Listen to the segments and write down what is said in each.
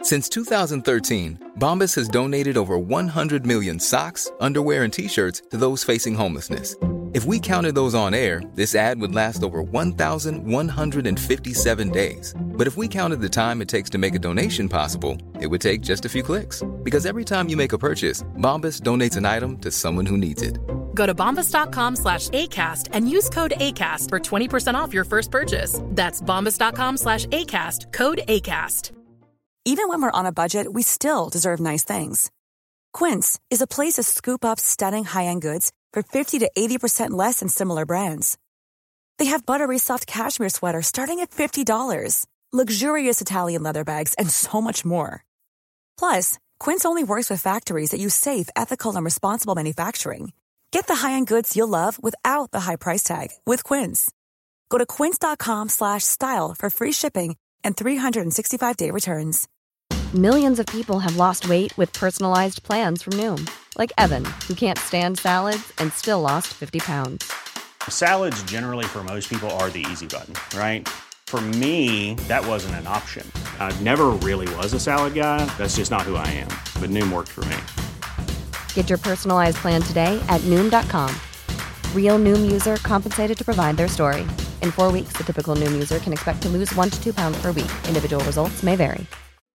Since 2013, Bombas has donated over 100 million socks, underwear, and T-shirts to those facing homelessness. If we counted those on air, this ad would last over 1,157 days. But if we counted the time it takes to make a donation possible, it would take just a few clicks. Because every time you make a purchase, Bombas donates an item to someone who needs it. Go to bombas.com/ACAST and use code ACAST for 20% off your first purchase. That's bombas.com/ACAST, code ACAST. Even when we're on a budget, we still deserve nice things. Quince is a place to scoop up stunning high-end goods for 50 to 80% less than similar brands. They have buttery soft cashmere sweaters starting at $50, luxurious Italian leather bags, and so much more. Plus, Quince only works with factories that use safe, ethical, and responsible manufacturing. Get the high-end goods you'll love without the high price tag with Quince. Go to quince.com/style for free shipping and 365-day returns. Millions of people have lost weight with personalized plans from Noom. Like Evan, who can't stand salads and still lost 50 pounds. Salads generally for most people are the easy button, right? For me, that wasn't an option. I never really was a salad guy. That's just not who I am. But Noom worked for me. Get your personalized plan today at Noom.com. Real Noom user compensated to provide their story. In 4 weeks, the typical Noom user can expect to lose 1 to 2 pounds per week. Individual results may vary.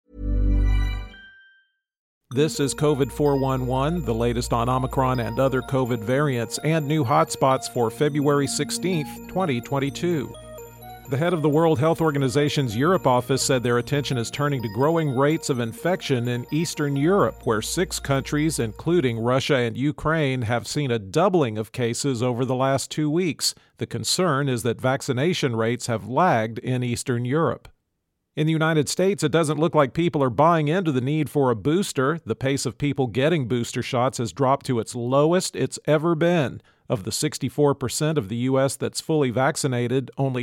This is COVID 411, the latest on Omicron and other COVID variants and new hotspots for February 16th, 2022. The head of the World Health Organization's Europe office said their attention is turning to growing rates of infection in Eastern Europe, where 6 countries, including Russia and Ukraine, have seen a doubling of cases over the last 2 weeks. The concern is that vaccination rates have lagged in Eastern Europe. In the United States, it doesn't look like people are buying into the need for a booster. The pace of people getting booster shots has dropped to its lowest it's ever been. Of the 64% of the U.S. that's fully vaccinated, only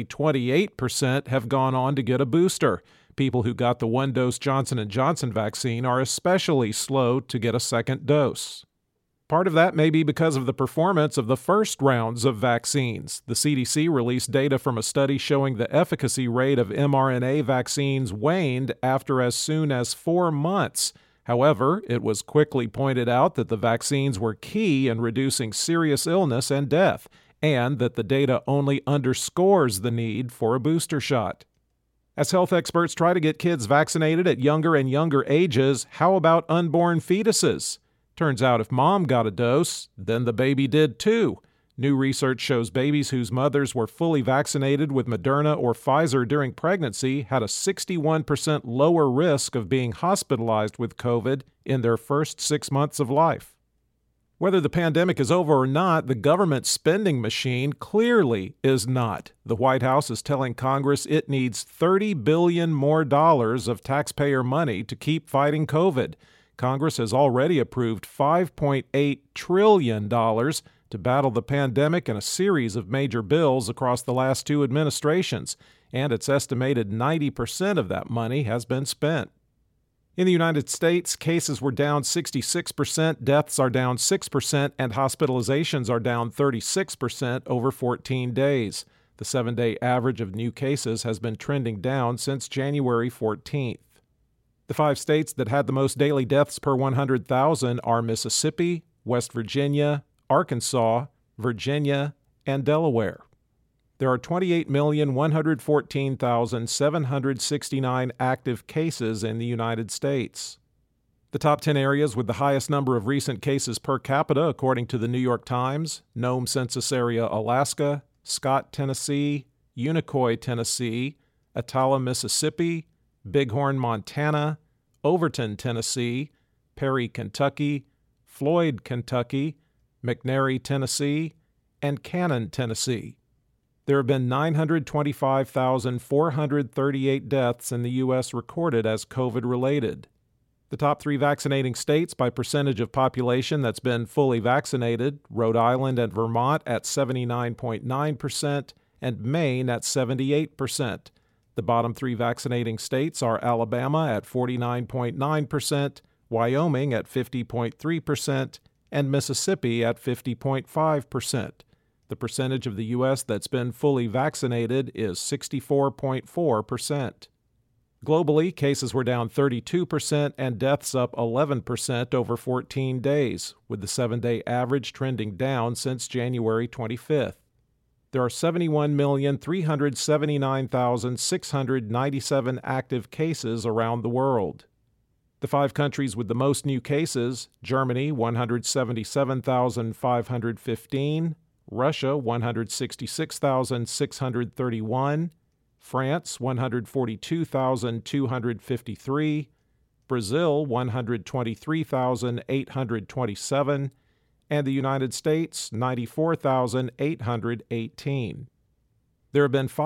28% have gone on to get a booster. People who got the one-dose Johnson & Johnson vaccine are especially slow to get a second dose. Part of that may be because of the performance of the first rounds of vaccines. The CDC released data from a study showing the efficacy rate of mRNA vaccines waned after as soon as 4 months. However, it was quickly pointed out that the vaccines were key in reducing serious illness and death, and that the data only underscores the need for a booster shot. As health experts try to get kids vaccinated at younger and younger ages, how about unborn fetuses? Turns out if mom got a dose, then the baby did too. New research shows babies whose mothers were fully vaccinated with Moderna or Pfizer during pregnancy had a 61% lower risk of being hospitalized with COVID in their first 6 months of life. Whether the pandemic is over or not, the government spending machine clearly is not. The White House is telling Congress it needs $30 billion more of taxpayer money to keep fighting COVID. Congress has already approved $5.8 trillion to battle the pandemic in a series of major bills across the last 2 administrations, and it's estimated 90% of that money has been spent. In the United States, cases were down 66%, deaths are down 6%, and hospitalizations are down 36% over 14 days. The 7-day average of new cases has been trending down since January 14th. The 5 states that had the most daily deaths per 100,000 are Mississippi, West Virginia, Arkansas, Virginia, and Delaware. There are 28,114,769 active cases in the United States. The top 10 areas with the highest number of recent cases per capita, according to the New York Times: Nome Census Area, Alaska; Scott, Tennessee; Unicoi, Tennessee; Attala, Mississippi; Bighorn, Montana; Overton, Tennessee; Perry, Kentucky; Floyd, Kentucky; McNairy, Tennessee; and Cannon, Tennessee. There have been 925,438 deaths in the U.S. recorded as COVID-related. The top 3 vaccinating states by percentage of population that's been fully vaccinated: Rhode Island and Vermont at 79.9% and Maine at 78%. The bottom 3 vaccinating states are Alabama at 49.9%, Wyoming at 50.3%, and Mississippi at 50.5%. The percentage of the U.S. that's been fully vaccinated is 64.4%. Globally, cases were down 32% and deaths up 11% over 14 days, with the 7-day average trending down since January 25th. There are 71,379,697 active cases around the world. The 5 countries with the most new cases: Germany, 177,515, Russia, 166,631, France, 142,253, Brazil, 123,827, and the United States, 94,818. There have been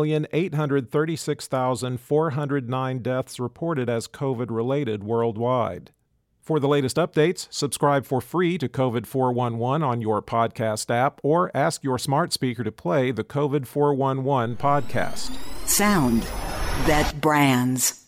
5,836,409 deaths reported as COVID-related worldwide. For the latest updates, subscribe for free to COVID 411 on your podcast app or ask your smart speaker to play the COVID 411 podcast. Sound that brands.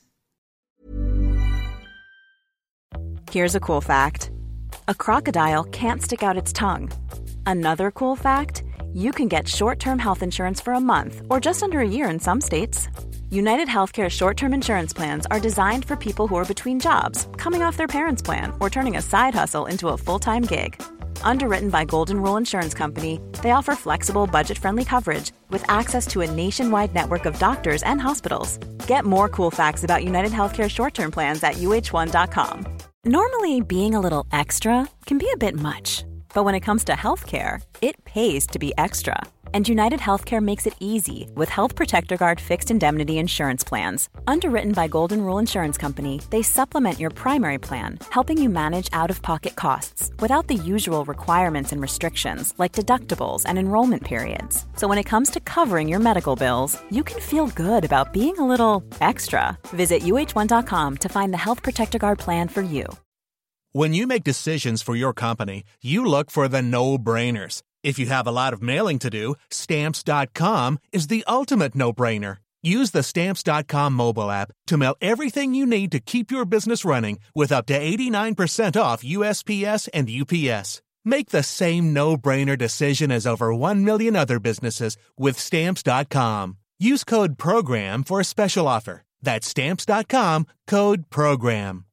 Here's a cool fact. A crocodile can't stick out its tongue. Another cool fact, you can get short-term health insurance for a month or just under a year in some states. United Healthcare short-term insurance plans are designed for people who are between jobs, coming off their parents' plan, or turning a side hustle into a full-time gig. Underwritten by Golden Rule Insurance Company, they offer flexible, budget-friendly coverage with access to a nationwide network of doctors and hospitals. Get more cool facts about United Healthcare short-term plans at uh1.com. Normally, being a little extra can be a bit much, but when it comes to healthcare, it pays to be extra. And United Healthcare makes it easy with Health Protector Guard fixed indemnity insurance plans. Underwritten by Golden Rule Insurance Company, they supplement your primary plan, helping you manage out-of-pocket costs without the usual requirements and restrictions like deductibles and enrollment periods. So when it comes to covering your medical bills, you can feel good about being a little extra. Visit uh1.com to find the Health Protector Guard plan for you. When you make decisions for your company, you look for the no-brainers. If you have a lot of mailing to do, Stamps.com is the ultimate no-brainer. Use the Stamps.com mobile app to mail everything you need to keep your business running with up to 89% off USPS and UPS. Make the same no-brainer decision as over 1 million other businesses with Stamps.com. Use code PROGRAM for a special offer. That's Stamps.com, code PROGRAM.